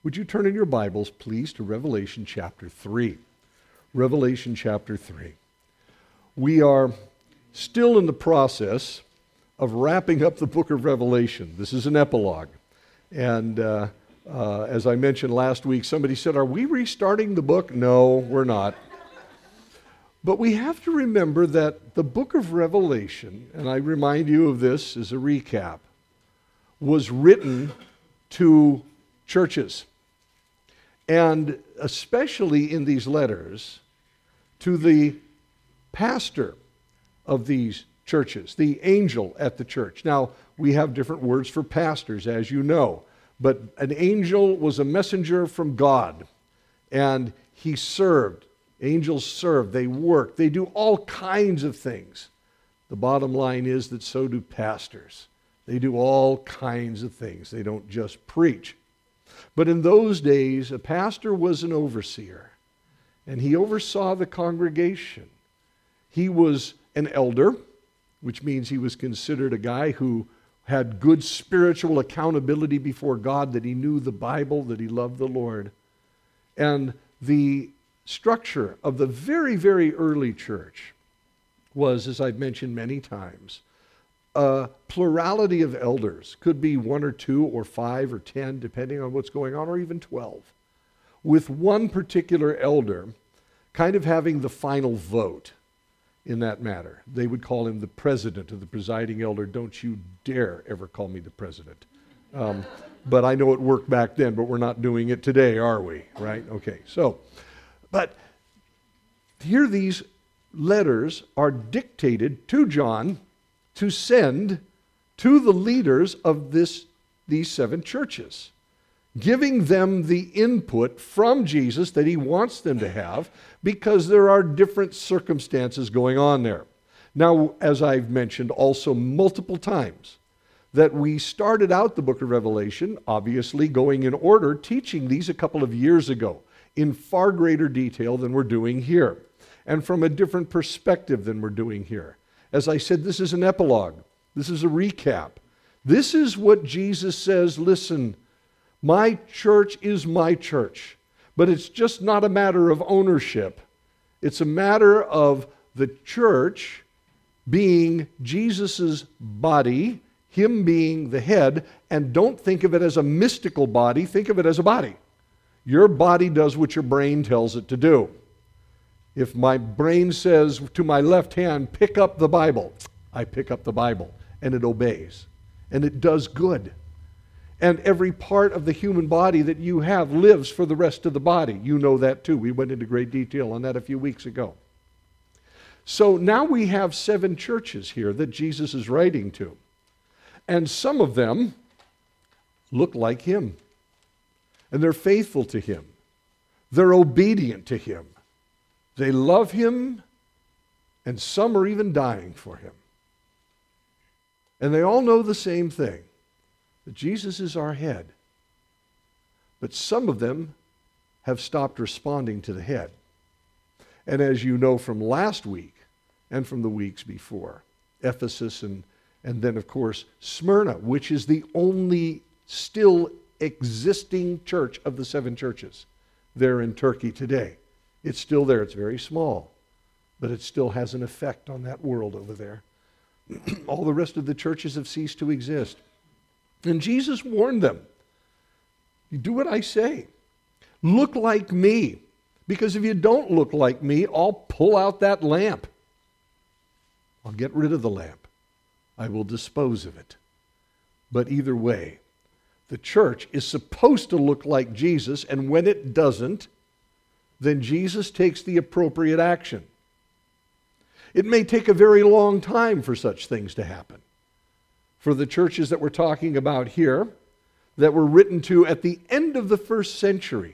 Would you turn in your Bibles, please, to Revelation chapter 3. Revelation chapter 3. We are still in the process of wrapping up the book of Revelation. This is an epilogue. And as I mentioned last week, somebody said, "Are we restarting the book?" No, we're not. But we have to remember that the book of Revelation, and I remind you of this as a recap, was written to churches. And especially in these letters, to the pastor of these churches, the angel at the church. Now, we have different words for pastors, as you know, but an angel was a messenger from God, and he served. Angels serve, they work, they do all kinds of things. The bottom line is that so do pastors. They do all kinds of things. They don't just preach. But in those days, a pastor was an overseer, and he oversaw the congregation. He was an elder, which means he was considered a guy who had good spiritual accountability before God, that he knew the Bible, that he loved the Lord. And the structure of the very, very early church was, as I've mentioned many times, a plurality of elders. Could be 1 or 2 or 5 or 10, depending on what's going on, or even 12. With one particular elder kind of having the final vote in that matter. They would call him the president, or the presiding elder. Don't you dare ever call me the president. But I know it worked back then, but we're not doing it today, are we? Right? Okay, so, but here these letters are dictated to John to send to the leaders of these 7 churches, giving them the input from Jesus that he wants them to have, because there are different circumstances going on there. Now, as I've mentioned also multiple times, that we started out the book of Revelation, obviously going in order, teaching these a couple of years ago in far greater detail than we're doing here, and from a different perspective than we're doing here. As I said, this is an epilogue. This is a recap. This is what Jesus says, listen, my church is my church, but it's just not a matter of ownership. It's a matter of the church being Jesus's body, him being the head, and don't think of it as a mystical body, think of it as a body. Your body does what your brain tells it to do. If my brain says to my left hand, pick up the Bible, I pick up the Bible, and it obeys, and it does good. And every part of the human body that you have lives for the rest of the body. You know that too. We went into great detail on that a few weeks ago. So now we have 7 churches here that Jesus is writing to. And some of them look like him. And they're faithful to him. They're obedient to him. They love him, and some are even dying for him. And they all know the same thing, that Jesus is our head. But some of them have stopped responding to the head. And as you know from last week and from the weeks before, Ephesus and then, of course, Smyrna, which is the only still existing church of the 7 churches there in Turkey today. It's still there. It's very small, but it still has an effect on that world over there. All the rest of the churches have ceased to exist. And Jesus warned them, you do what I say. Look like me, because if you don't look like me, I'll pull out that lamp. I'll get rid of the lamp. I will dispose of it. But either way, the church is supposed to look like Jesus, and when it doesn't, then Jesus takes the appropriate action. It may take a very long time for such things to happen. For the churches that we're talking about here, that were written to at the end of the 1st century,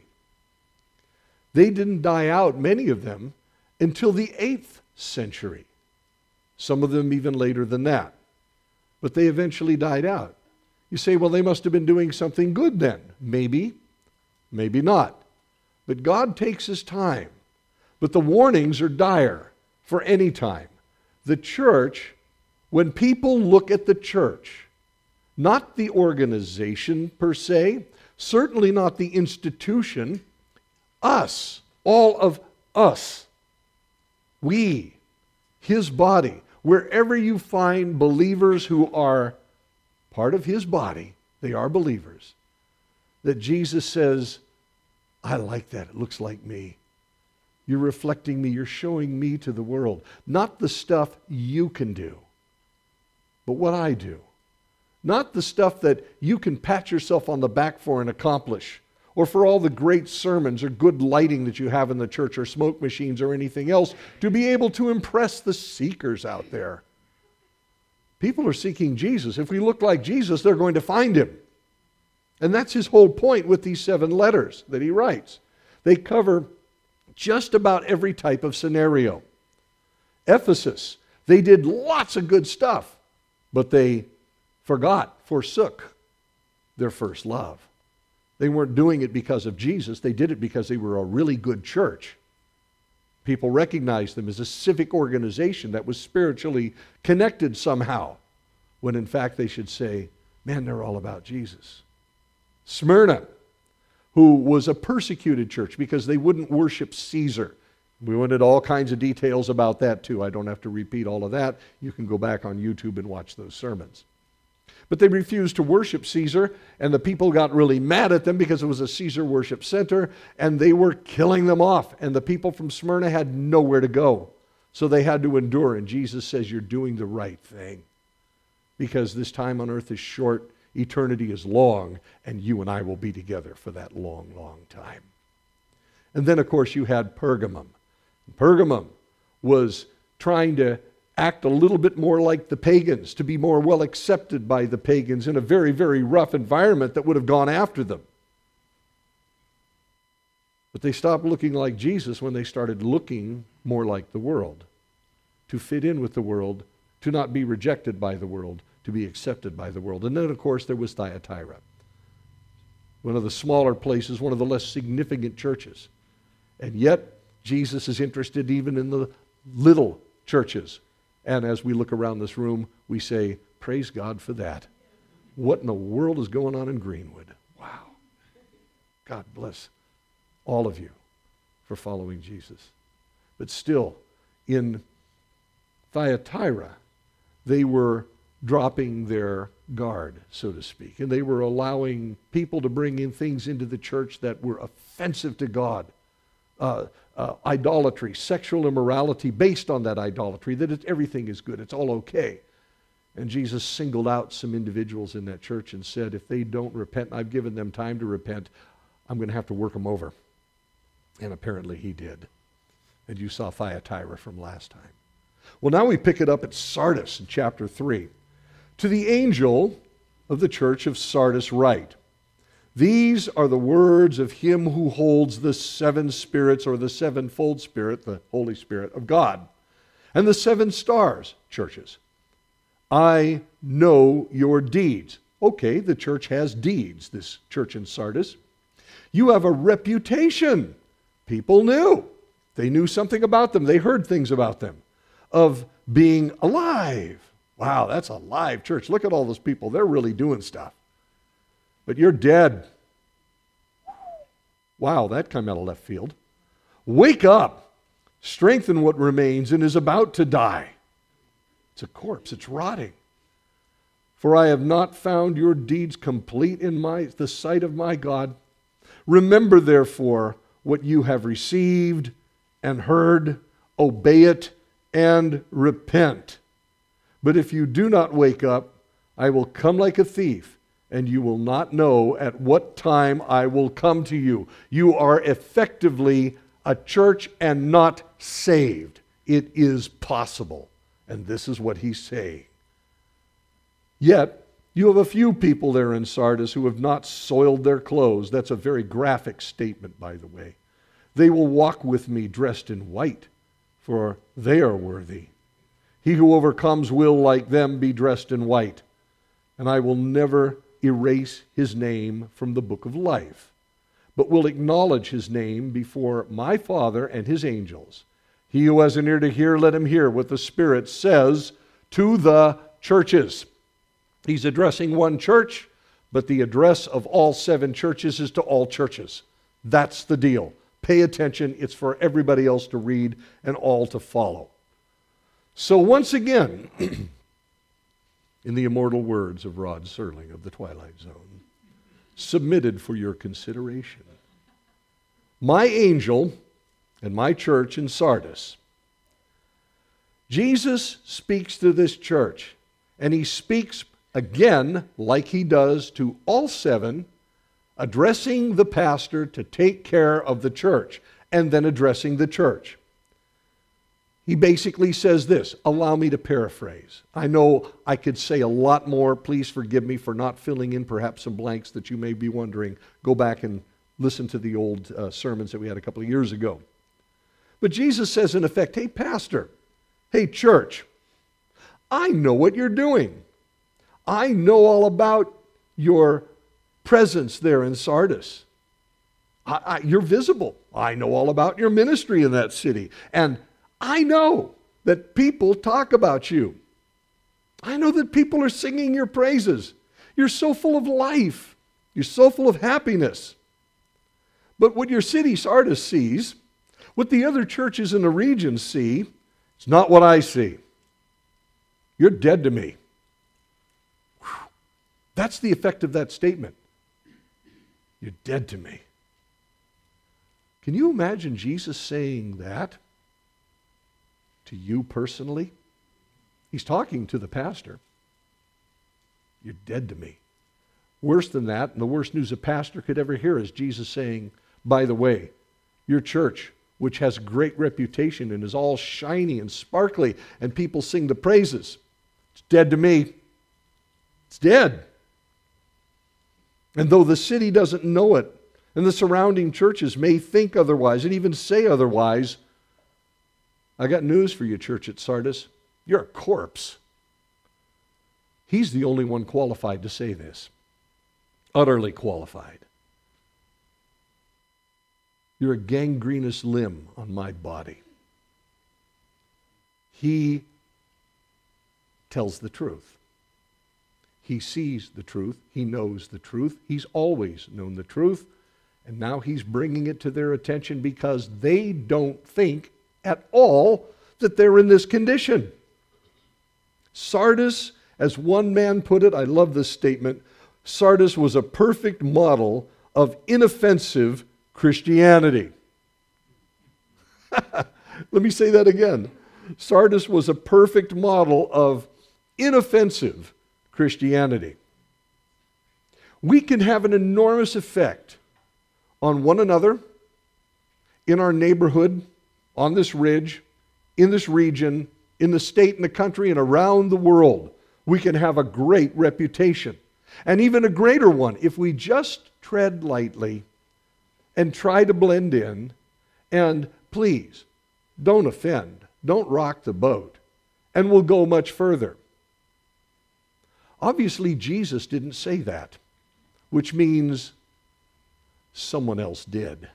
they didn't die out, many of them, until the 8th century. Some of them even later than that. But they eventually died out. You say, well, they must have been doing something good then. Maybe, maybe not. But God takes his time. But the warnings are dire for any time. The church, when people look at the church, not the organization per se, Certainly not the institution. Us. All of us. We. His body. Wherever you find believers who are part of His body, they are believers. That Jesus says, I like that. It looks like me. You're reflecting me. You're showing me to the world. Not the stuff you can do, but what I do. Not the stuff that you can pat yourself on the back for and accomplish, or for all the great sermons or good lighting that you have in the church or smoke machines or anything else to be able to impress the seekers out there. People are seeking Jesus. If we look like Jesus, they're going to find Him. And that's His whole point with these 7 letters that He writes. They cover just about every type of scenario. Ephesus, they did lots of good stuff, but they forsook their first love. They weren't doing it because of Jesus. They did it because they were a really good church. People recognized them as a civic organization that was spiritually connected somehow, when in fact they should say, man, they're all about Jesus. Smyrna, who was a persecuted church because they wouldn't worship Caesar. We went into all kinds of details about that too. I don't have to repeat all of that. You can go back on YouTube and watch those sermons. But they refused to worship Caesar, and the people got really mad at them because it was a Caesar worship center, and they were killing them off. And the people from Smyrna had nowhere to go. So they had to endure. And Jesus says, you're doing the right thing. Because this time on earth is short, eternity is long, and you and I will be together for that long, long time. And then, of course, you had Pergamum. Pergamum was trying to act a little bit more like the pagans, to be more well accepted by the pagans in a very, very rough environment that would have gone after them. But they stopped looking like Jesus when they started looking more like the world, to fit in with the world, to not be rejected by the world, to be accepted by the world. And then, of course, there was Thyatira, one of the smaller places, one of the less significant churches. And yet, Jesus is interested even in the little churches. And as we look around this room, we say, praise God for that. What in the world is going on in Greenwood? Wow. God bless all of you for following Jesus. But still, in Thyatira, they were dropping their guard, so to speak. And they were allowing people to bring in things into the church that were offensive to God. Idolatry, sexual immorality based on that idolatry, that everything is good, it's all okay. And Jesus singled out some individuals in that church and said, if they don't repent, and I've given them time to repent, I'm going to have to work them over. And apparently He did. And you saw Thyatira from last time. Well, now we pick it up at Sardis in chapter 3. To the angel of the church of Sardis write, these are the words of Him who holds the 7 spirits, or the 7-fold Spirit, the Holy Spirit of God, and the 7 stars, churches. I know your deeds. Okay, the church has deeds, this church in Sardis. You have a reputation. People knew. They knew something about them. They heard things about them. Of being alive. Wow, that's a live church. Look at all those people. They're really doing stuff. But you're dead. Wow, that came out of left field. Wake up. Strengthen what remains and is about to die. It's a corpse. It's rotting. For I have not found your deeds complete in the sight of my God. Remember, therefore, what you have received and heard. Obey it and repent. But if you do not wake up, I will come like a thief, and you will not know at what time I will come to you. You are effectively a church and not saved. It is possible. And this is what he's saying. Yet, you have a few people there in Sardis who have not soiled their clothes. That's a very graphic statement, by the way. They will walk with me dressed in white, for they are worthy. He who overcomes will, like them, be dressed in white, and I will never erase his name from the book of life, but will acknowledge his name before my Father and his angels. He who has an ear to hear, let him hear what the Spirit says to the churches. He's addressing one church, But the address of all 7 churches is to all churches. That's the deal. Pay attention. It's for everybody else to read and all to follow. So once again, in the immortal words of Rod Serling of the Twilight Zone, submitted for your consideration. My angel and my church in Sardis. Jesus speaks to this church, and he speaks again, like he does to all 7, addressing the pastor to take care of the church, and then addressing the church. He basically says this. Allow me to paraphrase. I know I could say a lot more. Please forgive me for not filling in perhaps some blanks that you may be wondering. Go back and listen to the old sermons that we had a couple of years ago. But Jesus says in effect, hey pastor, hey church, I know what you're doing. I know all about your presence there in Sardis. You're visible. I know all about your ministry in that city. And I know that people talk about you. I know that people are singing your praises. You're so full of life. You're so full of happiness. But what your city, Sardis, sees, what the other churches in the region see, it's not what I see. You're dead to me. Whew. That's the effect of that statement. You're dead to me. Can you imagine Jesus saying that to you personally? He's talking to the pastor. You're dead to me. Worse than that, and the worst news a pastor could ever hear is Jesus saying, by the way, your church, which has great reputation and is all shiny and sparkly, and people sing the praises, it's dead to me. It's dead. And though the city doesn't know it, and the surrounding churches may think otherwise and even say otherwise, I got news for you, church at Sardis. You're a corpse. He's the only one qualified to say this. Utterly qualified. You're a gangrenous limb on my body. He tells the truth. He sees the truth. He knows the truth. He's always known the truth. And now he's bringing it to their attention because they don't think at all that they're in this condition. Sardis, as one man put it, I love this statement, Sardis was a perfect model of inoffensive Christianity. Let me say that again. Sardis was a perfect model of inoffensive Christianity. We can have an enormous effect on one another, in our neighborhood, on this ridge, in this region, in the state and the country, and around the world. We can have a great reputation, and even a greater one if we just tread lightly and try to blend in. And please, don't offend. Don't rock the boat. And we'll go much further. Obviously, Jesus didn't say that, which means someone else did.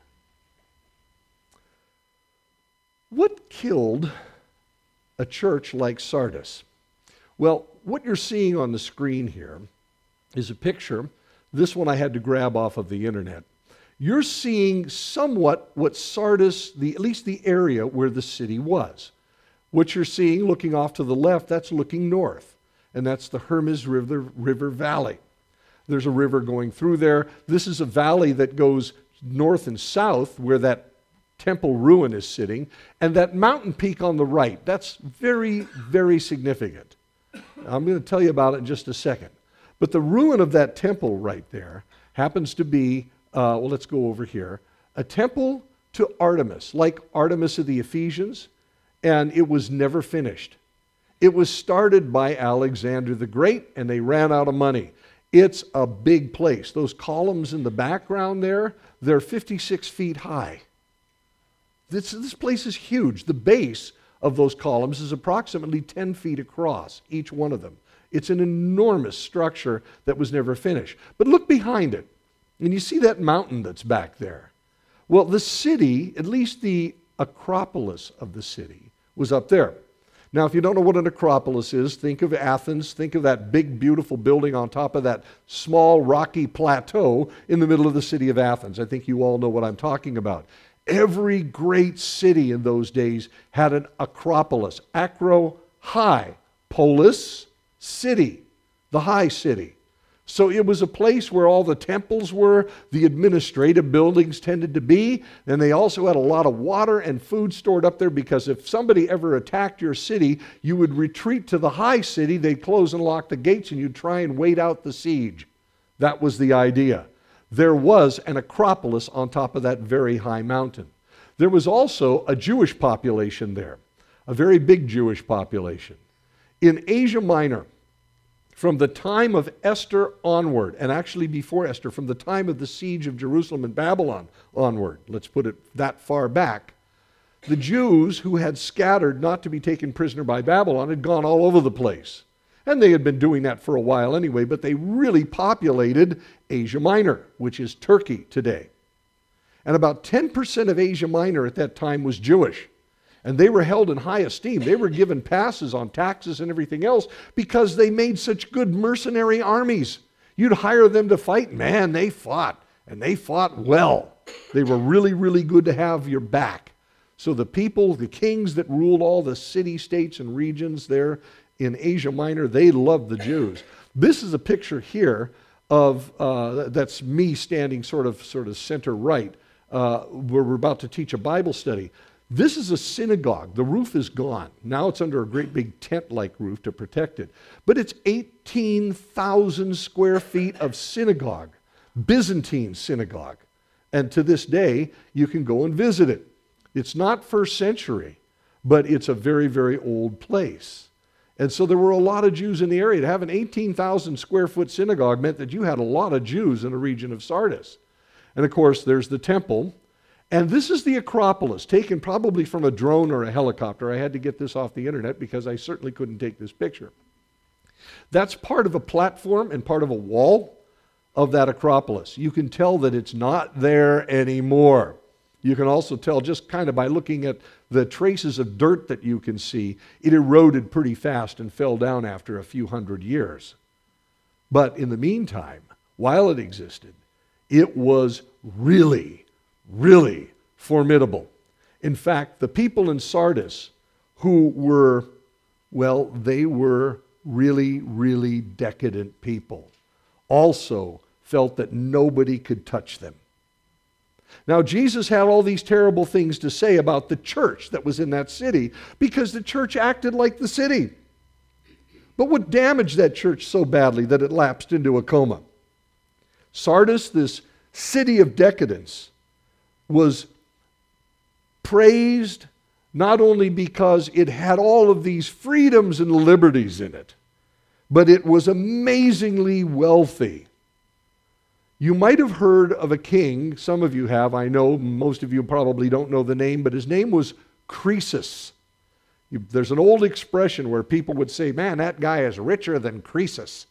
What killed a church like Sardis? Well, what you're seeing on the screen here is a picture. This one I had to grab off of the internet. You're seeing somewhat what Sardis, at least the area where the city was. What you're seeing looking off to the left, that's looking north. And that's the Hermes River Valley. There's a river going through there. This is a valley that goes north and south where that temple ruin is sitting. And that mountain peak on the right, that's very, very significant. I'm going to tell you about it in just a second. But the ruin of that temple right there happens to be, let's go over here, a temple to Artemis, like Artemis of the Ephesians, and it was never finished. It was started by Alexander the Great, and they ran out of money. It's a big place. Those columns in the background there, they're 56 feet high. This place is huge. The base of those columns is approximately 10 feet across, each one of them. It's an enormous structure that was never finished. But look behind it, and you see that mountain that's back there. Well, the city, at least the Acropolis of the city, was up there. Now, if you don't know what an acropolis is, think of Athens. Think of that big, beautiful building on top of that small, rocky plateau in the middle of the city of Athens. I think you all know what I'm talking about. Every great city in those days had an acropolis. Acro, high. Polis, city, the high city. So it was a place where all the temples were, the administrative buildings tended to be, and they also had a lot of water and food stored up there, because if somebody ever attacked your city, you would retreat to the high city, they'd close and lock the gates, and you'd try and wait out the siege. That was the idea. There was an acropolis on top of that very high mountain. There was also a Jewish population there, a very big Jewish population. In Asia Minor, from the time of Esther onward, and actually before Esther, from the time of the siege of Jerusalem and Babylon onward, let's put it that far back, the Jews who had scattered not to be taken prisoner by Babylon had gone all over the place. And they had been doing that for a while anyway, but they really populated Asia Minor, which is Turkey today. And about 10% of Asia Minor at that time was Jewish. And they were held in high esteem. They were given passes on taxes and everything else because they made such good mercenary armies. You'd hire them to fight. Man, they fought. And they fought well. They were really, really good to have your back. So the people, the kings that ruled all the city-states and regions there in Asia Minor, they loved the Jews. This is a picture here of, that's me standing sort of center right, where we're about to teach a Bible study. This is a synagogue. The roof is gone. Now it's under a great big tent-like roof to protect it. But it's 18,000 square feet of synagogue, Byzantine synagogue. And to this day, you can go and visit it. It's not first century, but it's a very, very old place. And so there were a lot of Jews in the area. To have an 18,000 square foot synagogue meant that you had a lot of Jews in the region of Sardis. And of course, there's the temple. And this is the Acropolis, taken probably from a drone or a helicopter. I had to get this off the internet because I certainly couldn't take this picture. That's part of a platform and part of a wall of that Acropolis. You can tell that it's not there anymore. You can also tell just kind of by looking at the traces of dirt that you can see, it eroded pretty fast and fell down after a few hundred years. But in the meantime, while it existed, it was really formidable. In fact, the people in Sardis who were, well, they were really decadent people, also felt that nobody could touch them. Now, Jesus had all these terrible things to say about the church that was in that city because the church acted like the city. But what damaged that church so badly that it lapsed into a coma? Sardis, this city of decadence, was praised not only because it had all of these freedoms and liberties in it, but it was amazingly wealthy. You might have heard of a king, some of you have, I know, most of you probably don't know the name, but his name was Croesus. There's an old expression where people would say, man, that guy is richer than Croesus.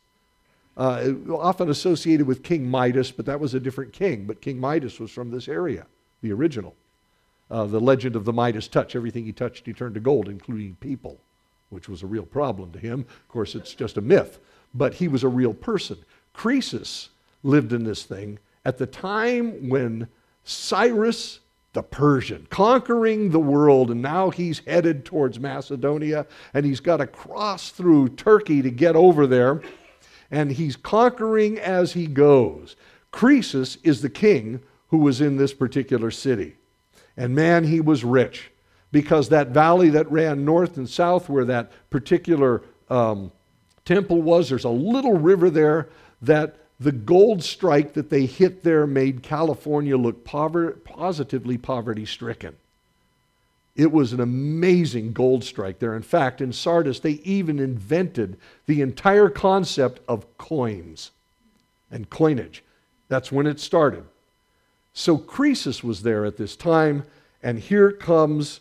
Often associated with King Midas, but that was a different king. But King Midas was from this area, the original. The legend of the Midas touch. Everything he touched, he turned to gold, including people, which was a real problem to him. Of course, it's just a myth. But he was a real person. Croesus lived in this thing at the time when Cyrus the Persian, conquering the world, and now he's headed towards Macedonia, and he's got to cross through Turkey to get over there, and he's conquering as he goes. Croesus is the king who was in this particular city. And man, he was rich, because that valley that ran north and south where that particular temple was, there's a little river there that the gold strike that they hit there made California look positively poverty-stricken. It was an amazing gold strike there. In fact, in Sardis, they even invented the entire concept of coins and coinage. That's when it started. So Croesus was there at this time, and here comes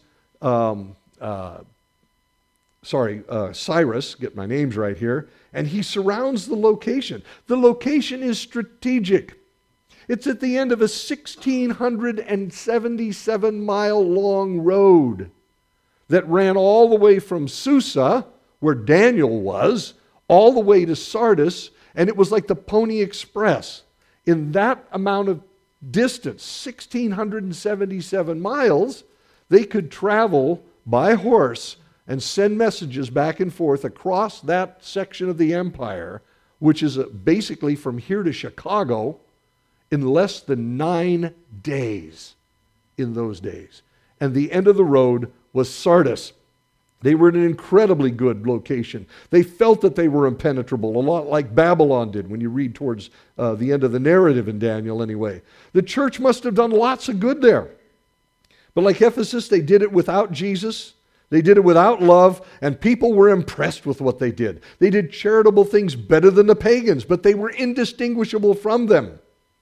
Cyrus, get my names right here, and he surrounds the location. The location is strategic. It's at the end of a 1,677-mile long road. that ran all the way from Susa, where Daniel was, all the way to Sardis, and it was like the Pony Express. In that amount of distance, 1,677 miles, they could travel by horse and send messages back and forth across that section of the empire, which is basically from here to Chicago, in less than 9 days in those days. And the end of the road was Sardis. They were in an incredibly good location. They felt that they were impenetrable, a lot like Babylon did when you read towards the end of the narrative in Daniel anyway. The church must have done lots of good there. But like Ephesus, they did it without Jesus. They did it without love, and people were impressed with what they did. They did charitable things better than the pagans, but they were indistinguishable from them.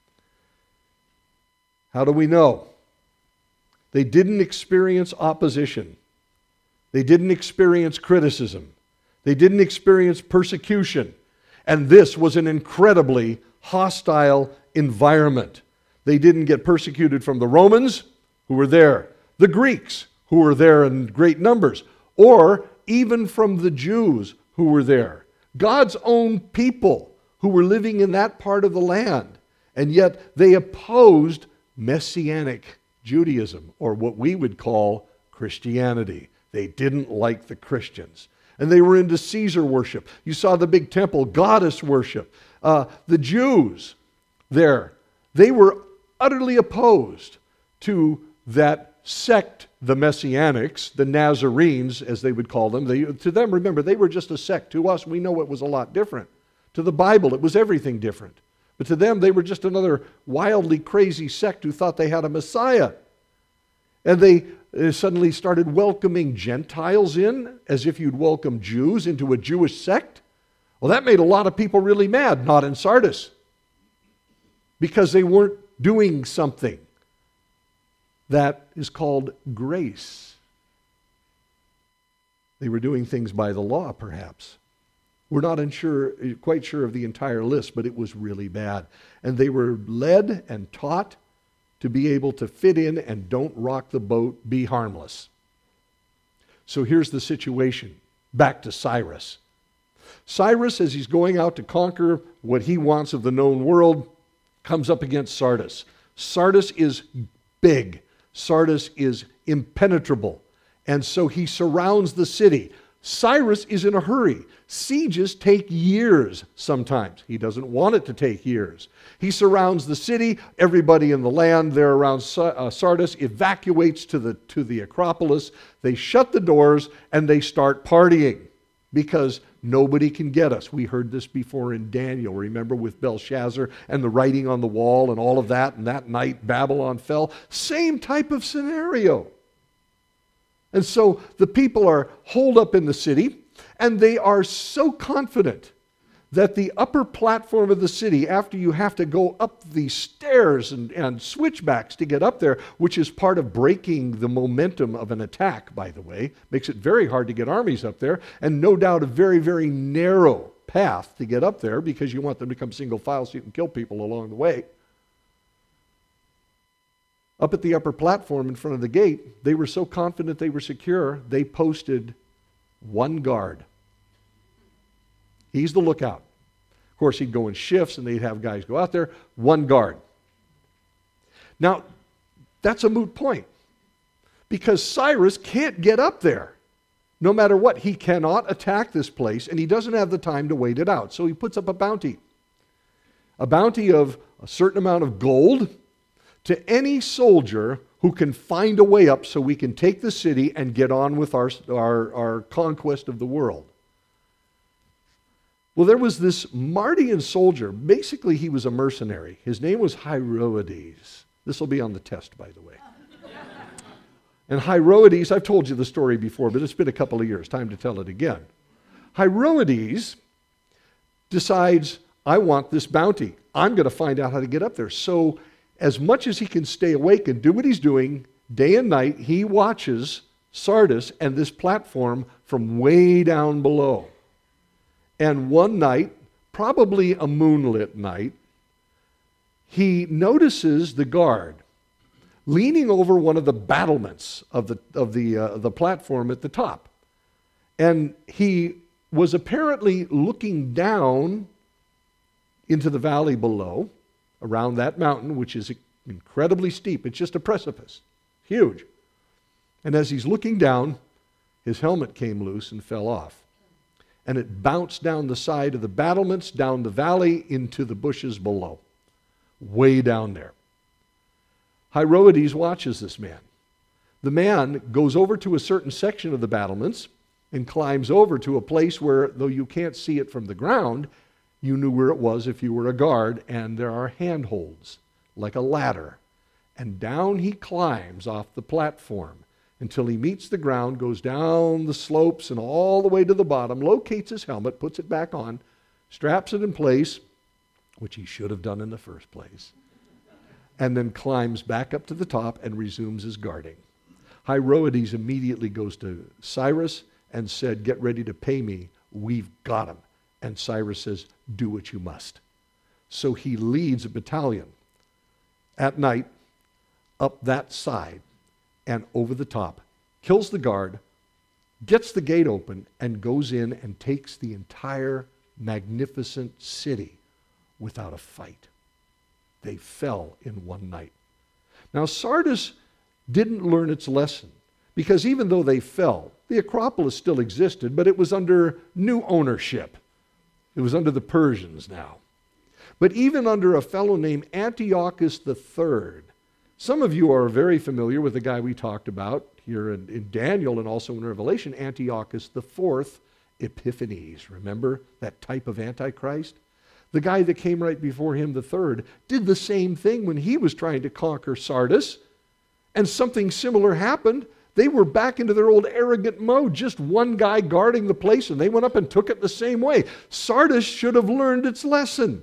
How do we know? They didn't experience opposition. They didn't experience criticism. They didn't experience persecution. And this was an incredibly hostile environment. They didn't get persecuted from the Romans, who were there, the Greeks, who were there in great numbers, or even from the Jews who were there. God's own people who were living in that part of the land. And yet they opposed Messianic Judaism, or what we would call Christianity. They didn't like the Christians. And they were into Caesar worship. You saw the big temple, goddess worship. The Jews there, they were utterly opposed to that sect, the Messianics, the Nazarenes, as they would call them. To them, remember, they were just a sect. To us, we know it was a lot different. To the Bible, it was everything different. But to them, they were just another wildly crazy sect who thought they had a Messiah. And they suddenly started welcoming Gentiles in, as if you'd welcome Jews into a Jewish sect. Well, that made a lot of people really mad, not in Sardis, because they weren't doing something that is called grace. They were doing things by the law, perhaps. We're not quite sure of the entire list, but it was really bad. And they were led and taught to be able to fit in and don't rock the boat, be harmless. So here's the situation. Back to Cyrus. Cyrus, as he's going out to conquer what he wants of the known world, comes up against Sardis. Sardis is big. Sardis is impenetrable. And so he surrounds the city. Cyrus is in a hurry. Sieges take years sometimes. He doesn't want it to take years. He surrounds the city. Everybody in the land there around Sardis evacuates to the Acropolis. They shut the doors and they start partying because nobody can get us. We heard this before in Daniel. Remember with Belshazzar and the writing on the wall and all of that, and that night Babylon fell. Same type of scenario. And so the people are holed up in the city, and they are so confident that the upper platform of the city, after you have to go up the stairs and switchbacks to get up there, which is part of breaking the momentum of an attack, by the way, makes it very hard to get armies up there, and no doubt a very, very narrow path to get up there because you want them to come single file so you can kill people along the way. Up at the upper platform in front of the gate, they were so confident they were secure, they posted one guard. He's the lookout. Of course, he'd go in shifts and they'd have guys go out there. One guard. Now, that's a moot point because Cyrus can't get up there. No matter what, he cannot attack this place and he doesn't have the time to wait it out. So he puts up a bounty. A bounty of a certain amount of gold to any soldier who can find a way up so we can take the city and get on with our conquest of the world. Well, there was this Mardian soldier. Basically, he was a mercenary. His name was Hieroides. This will be on the test, by the way. And Hieroides, I've told you the story before, but it's been a couple of years. Time to tell it again. Hieroides decides, I want this bounty. I'm going to find out how to get up there. So as much as he can stay awake and do what he's doing, day and night, he watches Sardis and this platform from way down below. And one night, probably a moonlit night, he notices the guard leaning over one of the battlements of the platform at the top. And he was apparently looking down into the valley below, around that mountain, which is incredibly steep. It's just a precipice, huge. And as he's looking down, his helmet came loose and fell off. And it bounced down the side of the battlements, down the valley, into the bushes below, way down there. Hyroedes watches this man. The man goes over to a certain section of the battlements and climbs over to a place where, though you can't see it from the ground, you knew where it was if you were a guard, and there are handholds, like a ladder. And down he climbs off the platform until he meets the ground, goes down the slopes and all the way to the bottom, locates his helmet, puts it back on, straps it in place, which he should have done in the first place, and then climbs back up to the top and resumes his guarding. Hyroedes immediately goes to Cyrus and said, "Get ready to pay me. We've got him." And Cyrus says, "Do what you must." So he leads a battalion at night up that side and over the top, kills the guard, gets the gate open, and goes in and takes the entire magnificent city without a fight. They fell in one night. Now, Sardis didn't learn its lesson, because even though they fell, the Acropolis still existed, but it was under new ownership. It was under the Persians now. But even under a fellow named Antiochus III, some of you are very familiar with the guy we talked about here in Daniel and also in Revelation, Antiochus IV Epiphanes. Remember that type of Antichrist? The guy that came right before him, the third, did the same thing when he was trying to conquer Sardis, and something similar happened. They were back into their old arrogant mode, just one guy guarding the place, and they went up and took it the same way. Sardis should have learned its lesson.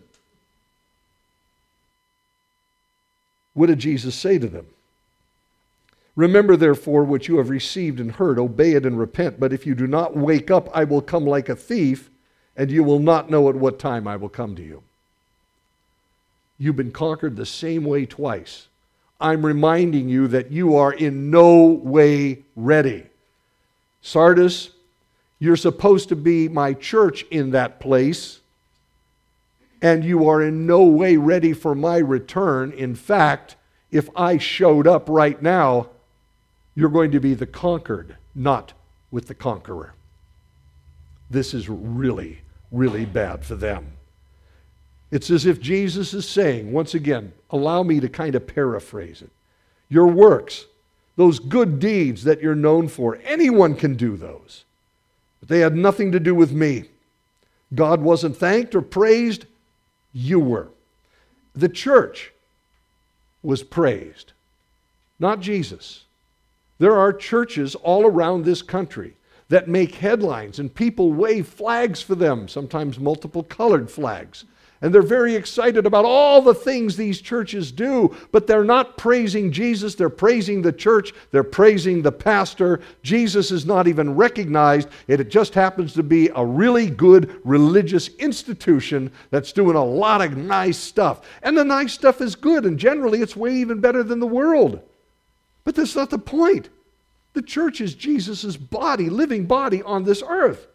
What did Jesus say to them? "Remember, therefore, what you have received and heard. Obey it and repent. But if you do not wake up, I will come like a thief, and you will not know at what time I will come to you." You've been conquered the same way twice. I'm reminding you that you are in no way ready. Sardis, you're supposed to be my church in that place, and you are in no way ready for my return. In fact, if I showed up right now, you're going to be the conquered, not with the conqueror. This is really, really bad for them. It's as if Jesus is saying, once again, allow me to kind of paraphrase it. Your works, those good deeds that you're known for, anyone can do those. But they had nothing to do with me. God wasn't thanked or praised. You were. The church was praised, not Jesus. There are churches all around this country that make headlines and people wave flags for them, sometimes multiple colored flags. And they're very excited about all the things these churches do, but they're not praising Jesus. They're praising the church. They're praising the pastor. Jesus is not even recognized. It just happens to be a really good religious institution that's doing a lot of nice stuff. And the nice stuff is good, and generally it's way even better than the world. But that's not the point. The church is Jesus' body, living body on this earth.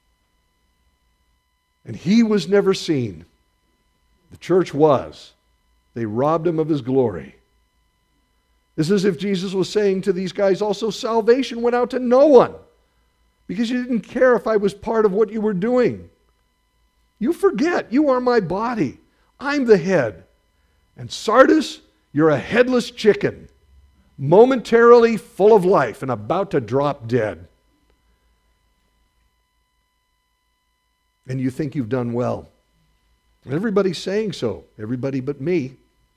And he was never seen. The church was. They robbed him of his glory. It's as if Jesus was saying to these guys also, salvation went out to no one because you didn't care if I was part of what you were doing. You forget, you are my body. I'm the head. And Sardis, you're a headless chicken, momentarily full of life and about to drop dead. And you think you've done well. Everybody's saying so, everybody but me.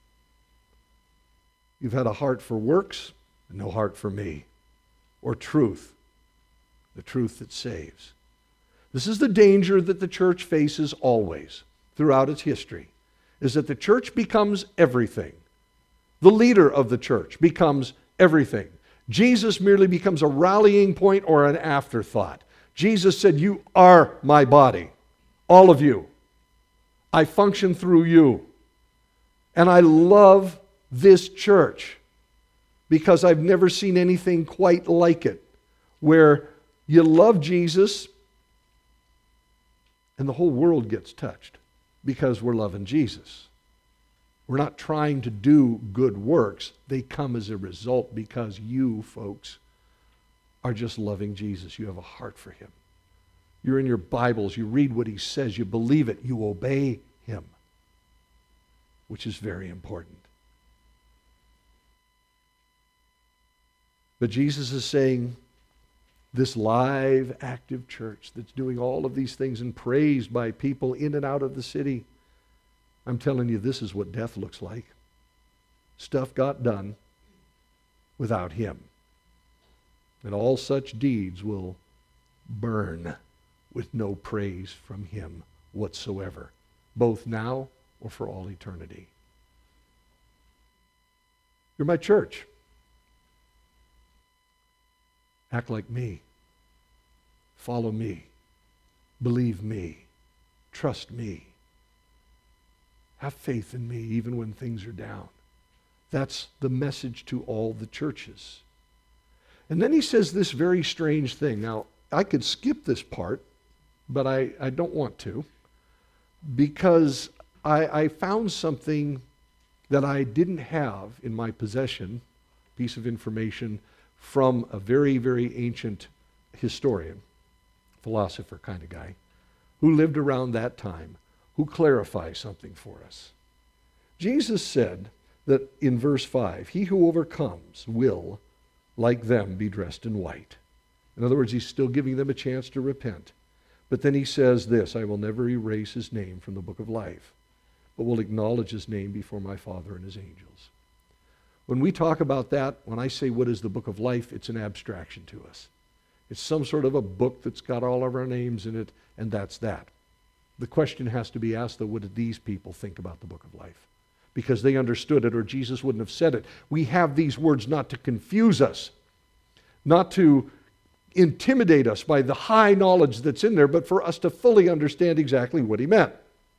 You've had a heart for works and no heart for me, or truth, the truth that saves. This is the danger that the church faces always throughout its history, is that the church becomes everything. The leader of the church becomes everything. Jesus merely becomes a rallying point or an afterthought. Jesus said, "You are my body, all of you. I function through you. And I love this church. because I've never seen anything quite like it, where you love Jesus and the whole world gets touched because we're loving Jesus. We're not trying to do good works. They come as a result because you, folks, are just loving Jesus. You have a heart for him. You're in your Bibles. You read what he says. You believe it. You obey him, which is very important. But Jesus is saying, this live, active church that's doing all of these things and praised by people in and out of the city, I'm telling you, this is what death looks like. Stuff got done without him. And all such deeds will burn with no praise from him whatsoever, both now or for all eternity. You're my church. Act like me. Follow me. Believe me. Trust me. Have faith in me even when things are down. That's the message to all the churches. And then he says this very strange thing. Now, I could skip this part, but I don't want to, because I found something that I didn't have in my possession, piece of information from a very, very ancient historian, philosopher kind of guy, who lived around that time, who clarifies something for us. Jesus said that in verse 5, he who overcomes will, like them, be dressed in white. In other words, he's still giving them a chance to repent. But then he says this, I will never erase his name from the book of life, but will acknowledge his name before my Father and his angels. When we talk about that, when I say what is the book of life, it's an abstraction to us. It's some sort of a book that's got all of our names in it, and that's that. The question has to be asked, though, what did these people think about the book of life? Because they understood it, or Jesus wouldn't have said it. We have these words not to confuse us, not to intimidate us by the high knowledge that's in there, but for us to fully understand exactly what he meant.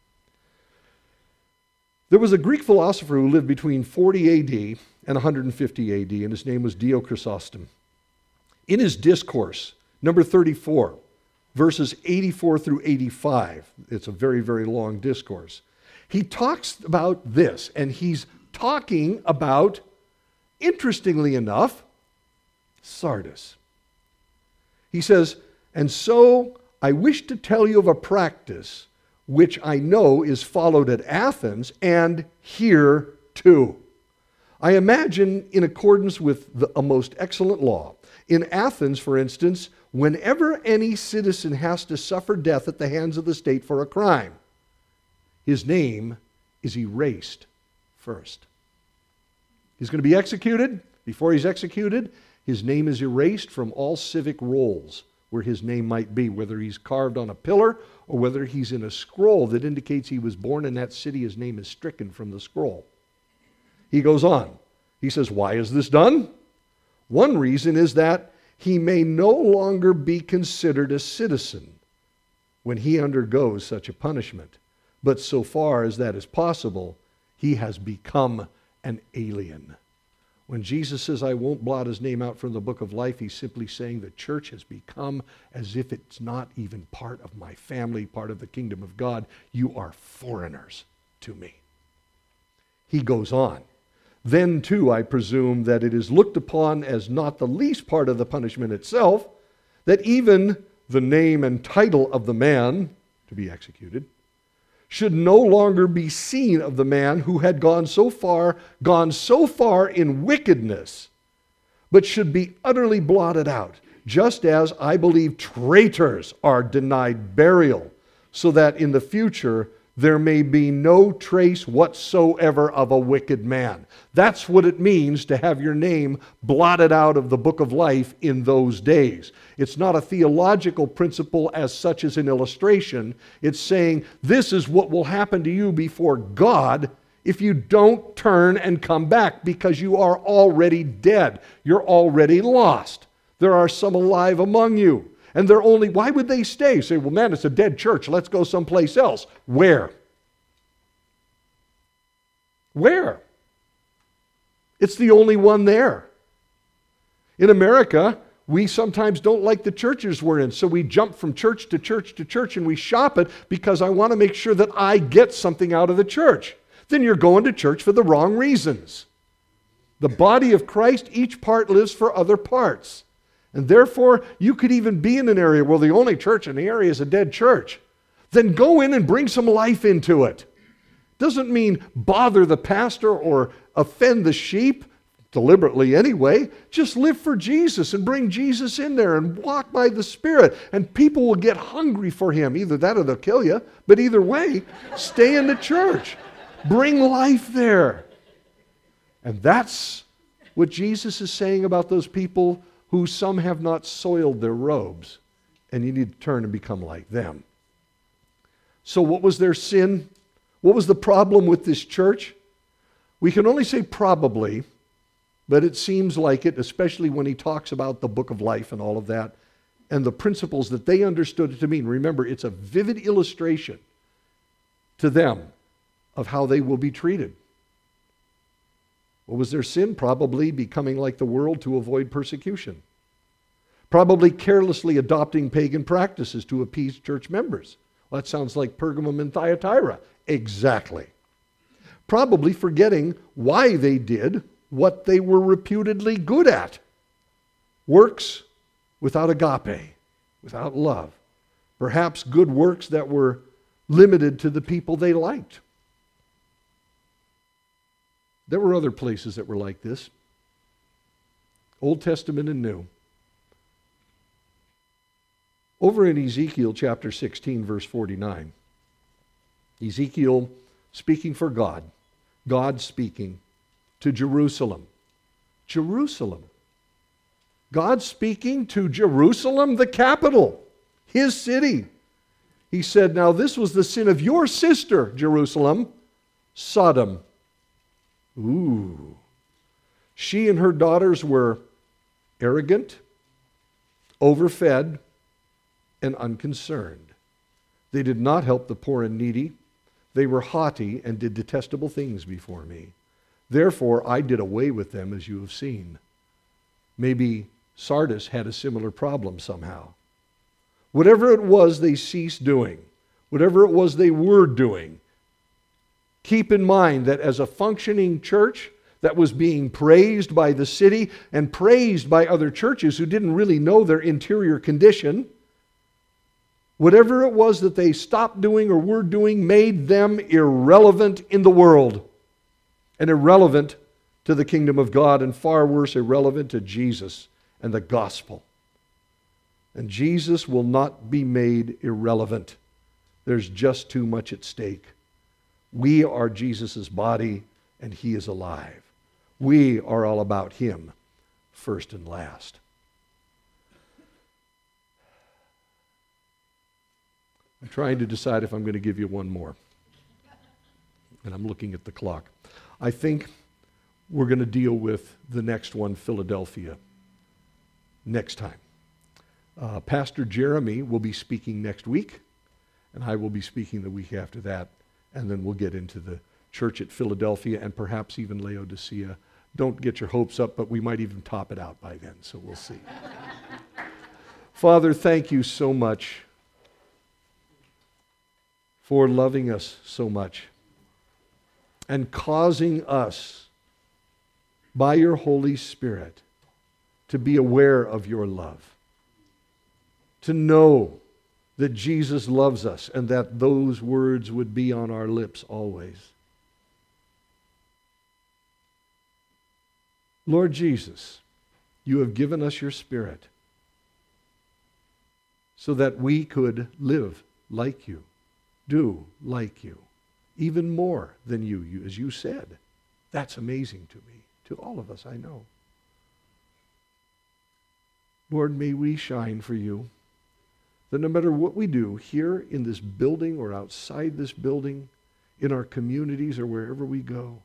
There was a Greek philosopher who lived between 40 A.D. and 150 A.D., and his name was Dio Chrysostom. In his discourse, number 34, verses 84 through 85, it's a very, very long discourse, he talks about this, and he's talking about, interestingly enough, Sardis. He says, and so I wish to tell you of a practice which I know is followed at Athens and here too. I imagine in accordance with a most excellent law. In Athens, for instance, whenever any citizen has to suffer death at the hands of the state for a crime, his name is erased first. He's going to be executed. Before he's executed, his name is erased from all civic rolls where his name might be, whether he's carved on a pillar or whether he's in a scroll that indicates he was born in that city. His name is stricken from the scroll. He goes on. He says, why is this done? One reason is that he may no longer be considered a citizen when he undergoes such a punishment. But so far as that is possible, he has become an alien. When Jesus says, I won't blot his name out from the book of life, he's simply saying the church has become as if it's not even part of my family, part of the kingdom of God. You are foreigners to me. He goes on. Then, too, I presume that it is looked upon as not the least part of the punishment itself, that even the name and title of the man to be executed should no longer be seen of the man who had gone so far in wickedness, but should be utterly blotted out, just as I believe traitors are denied burial, so that in the future there may be no trace whatsoever of a wicked man. That's what it means to have your name blotted out of the book of life in those days. It's not a theological principle as such as an illustration. It's saying this is what will happen to you before God if you don't turn and come back, because you are already dead. You're already lost. There are some alive among you. And they're only, why would they stay? Say, well, man, it's a dead church. Let's go someplace else. Where? Where? It's the only one there. In America, we sometimes don't like the churches we're in, so we jump from church to church to church and we shop it because I want to make sure that I get something out of the church. Then you're going to church for the wrong reasons. The body of Christ, each part lives for other parts. And therefore, you could even be in an area where the only church in the area is a dead church. Then go in and bring some life into it. Doesn't mean bother the pastor or offend the sheep, deliberately anyway. Just live for Jesus and bring Jesus in there and walk by the Spirit. And people will get hungry for Him. Either that or they'll kill you. But either way, stay in the church. Bring life there. And that's what Jesus is saying about those people who some have not soiled their robes. And you need to turn and become like them. So what was their sin? What was the problem with this church? We can only say probably, but it seems like it, especially when he talks about the book of life and all of that, and the principles that they understood it to mean. Remember, it's a vivid illustration to them of how they will be treated. What was their sin? Probably becoming like the world to avoid persecution. Probably carelessly adopting pagan practices to appease church members. Well, that sounds like Pergamum and Thyatira. Exactly. Probably forgetting why they did what they were reputedly good at. Works without agape, without love. Perhaps good works that were limited to the people they liked. There were other places that were like this. Old Testament and New. Over in Ezekiel chapter 16, verse 49, Ezekiel speaking for God, God speaking to Jerusalem. Jerusalem. God speaking to Jerusalem, the capital, His city. He said, now this was the sin of your sister, Jerusalem, Sodom. Ooh. She and her daughters were arrogant, overfed, and unconcerned. They did not help the poor and needy. They were haughty and did detestable things before me. Therefore, I did away with them, as you have seen. Maybe Sardis had a similar problem somehow. Whatever it was they ceased doing, whatever it was they were doing, keep in mind that as a functioning church that was being praised by the city and praised by other churches who didn't really know their interior condition, whatever it was that they stopped doing or were doing made them irrelevant in the world and irrelevant to the kingdom of God, and far worse, irrelevant to Jesus and the gospel. And Jesus will not be made irrelevant. There's just too much at stake. We are Jesus' body, and He is alive. We are all about Him, first and last. I'm trying to decide if I'm going to give you one more. And I'm looking at the clock. I think we're going to deal with the next one, Philadelphia, next time. Pastor Jeremy will be speaking next week, and I will be speaking the week after that. And then we'll get into the church at Philadelphia and perhaps even Laodicea. Don't get your hopes up, but we might even top it out by then, so we'll see. Father, thank you so much for loving us so much and causing us by your Holy Spirit to be aware of your love, to know that Jesus loves us and that those words would be on our lips always. Lord Jesus, you have given us your Spirit so that we could live like you, do like you, even more than you, as you said. That's amazing to me, to all of us, I know. Lord, may we shine for you, that no matter what we do here in this building or outside this building, in our communities or wherever we go,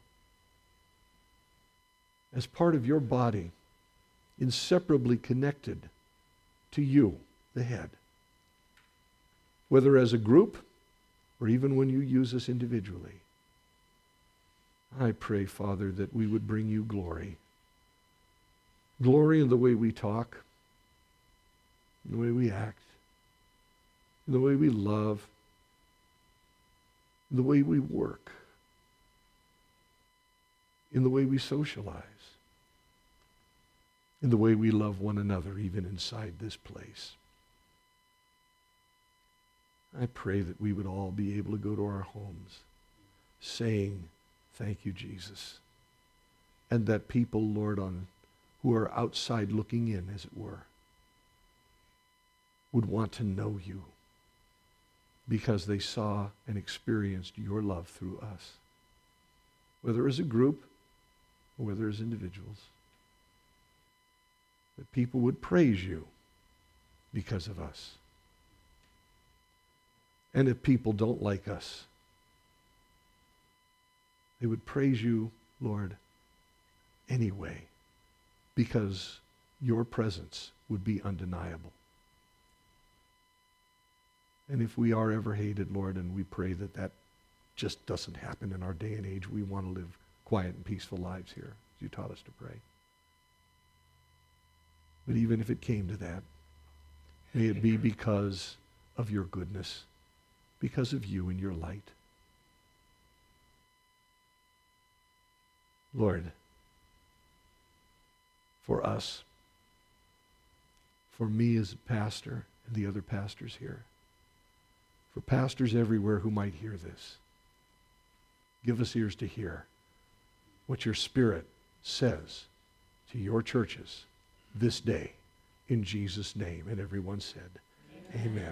as part of your body, inseparably connected to you, the head, whether as a group or even when you use us individually. I pray, Father, that we would bring you glory. Glory in the way we talk, in the way we act, in the way we love, in the way we work, in the way we socialize, in the way we love one another, even inside this place. I pray that we would all be able to go to our homes saying, thank you, Jesus. And that people, Lord, who are outside looking in, as it were, would want to know you because they saw and experienced your love through us, whether as a group or whether as individuals. That people would praise you because of us. And if people don't like us, they would praise you, Lord, anyway, because your presence would be undeniable. And if we are ever hated, Lord, and we pray that that just doesn't happen in our day and age, we want to live quiet and peaceful lives here, as you taught us to pray. But even if it came to that, may it be because of your goodness, because of you and your light. Lord, for us, for me as a pastor and the other pastors here, for pastors everywhere who might hear this, give us ears to hear what your Spirit says to your churches this day, in Jesus' name. And everyone said, Amen. Amen.